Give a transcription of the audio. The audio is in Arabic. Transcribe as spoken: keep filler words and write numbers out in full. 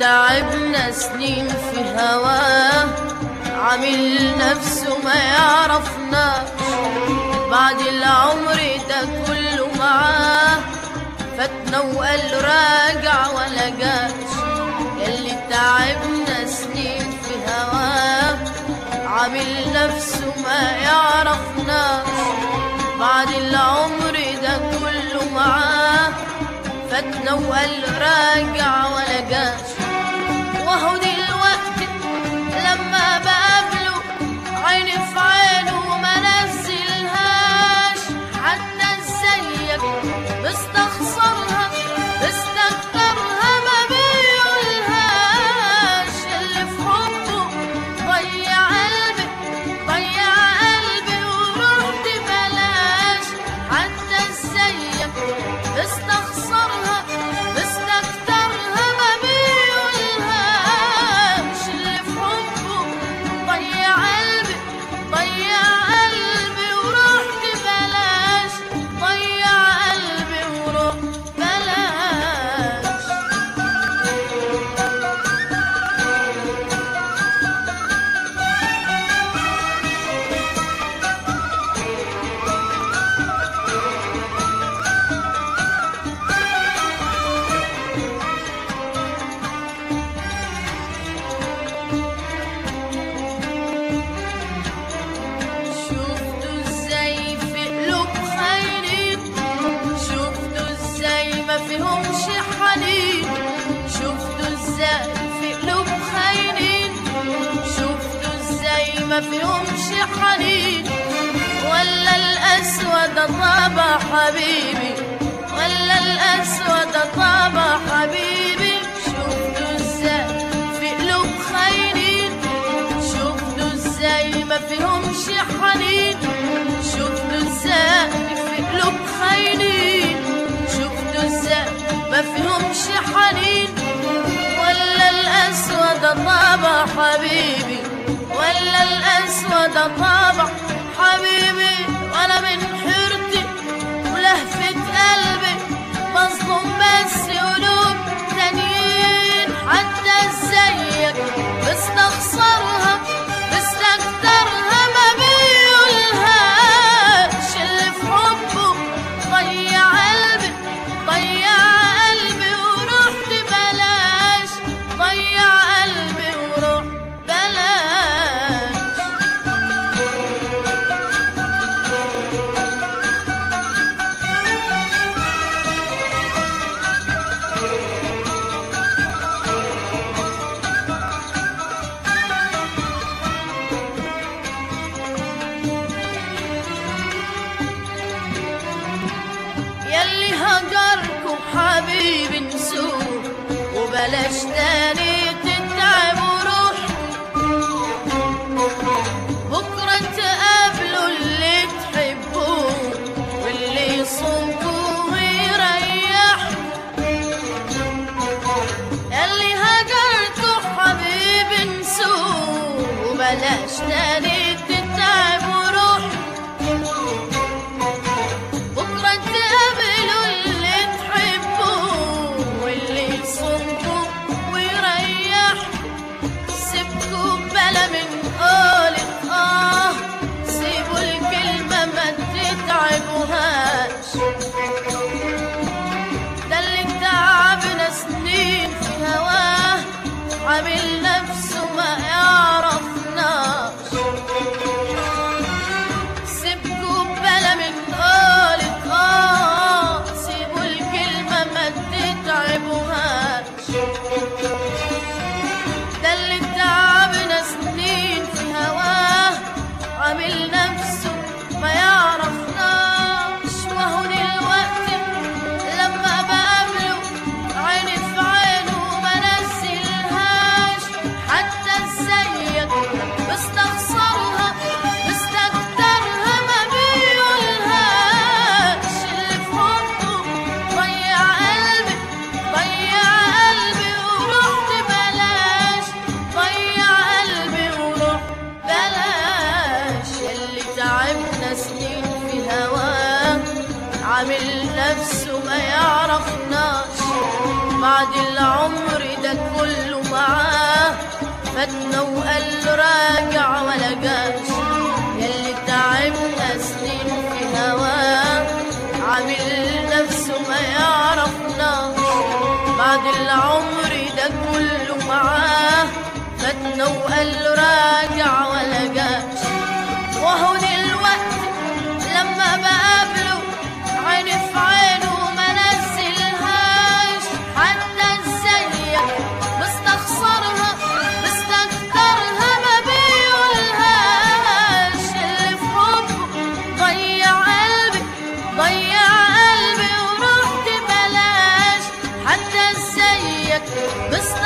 تعبنا سنين في هواه عامل نفسه ما يعرفناش، بعد العمر ده كله معاه فاتنا وقال راجع ولا جاش. ياللي تعبنا سنين في هواه عامل نفسه ما يعرفناش، بعد العمر ده كله معاه فاتنا وقال راجع ولا جاش. وهو دلوقتي لما بقابله عيني في عينه ما نزلهاش، حتى ازيك مستخسرها مستكترها ما بيقولهاش. اللي في حبه ضيع قلبي ضيع قلبي ورحت بلاش، حتى ازيك مستخسرها مستكترها ما بيقولهاش. اللي في حبه ضيع قلبي ضيع قلبي ورحت بلاش، ضيع قلبي ورحت بلاش. شفتوا ازاي في قلوب خاينين، شفتوا ازاي ما فيهمش حنين، شفتوا ازاي في قلوب خاينين، شفتوا ازاي ما فيهمش حنين. ولا الأسود طابع حبيبي ولا الأسود طابع حبيبي، شفتوا ازاي في قلوب خاينين، شفتوا ازاي ما فيهمش حنين، شفتوا ازاي في قلوب خاينين، شفتوا ازاي ما فيهمش حنين. ولا الأسود طابع حبيبي ولا الأسود طابع حبيبي، وانا من حيرتي ولهفة قلبي مظلوم بس قلوب تانيين. حتى ازيك مستخسرها مستكترها ما بيقولهاش. اللي في حبه ضيع قلبي ضيع قلبي ورحت بلاش، ضيع قلبي ورحت بلاش. ياللي هجركم حبيبي نسوه وبلاش تاني تتعبوا روحكم، بكرة تقابلوا اللي تحبوه واللي يصونكوا ويريحكم. ياللي هجركم حبيبي نسوه وبلاش تاني تتعبوا روحكم، بكرة تقابلوا اللي تحبوه واللي يصونكوا ويريحكم. سيبكوا بلا من قولة آه، سيبوا الكلمة ما تتعبوهاش. ده اللي تعبنا سنين في هواه عامل نفسه ما يعرفناش. سيبكوا بلا من قولة آه، سيبوا الكلمة ما تتعبوهاش. ده اللي تعبنا سنين في هواه عامل نفسه ما يعرفناش. وهو دلوقتي لما بقابله عيني في عينه ما نزلهاش، حتى ازيك مستخسرها مستكترها ما بيقولهاش. اللي في حبه ضيع قلبي ضيع قلبي ورحت بلاش، ضيع قلبي ورحت بلاش. ياللي تعبنا سنين في هواه عامل نفسه ما يعرفناش، بعد العمر ده ده كله معاه، فاتنا وقال له راجع ولا جاش. ياللي تعبنا سنين في هواه، عامل نفسه ما يعرفناش. بعد العمر ده كله معاه، فاتنا وقال له راجع ولا جاش. وهو دلوقتي لما بقابله عيني في عينه ما نزلهاش. حتى ازيك بستخسرها بستكترها ما بيقولهاش. اللي في حبه ضيع قلبي ضيع قلبي ورحت بلاش. حتى ازيك بستخسرها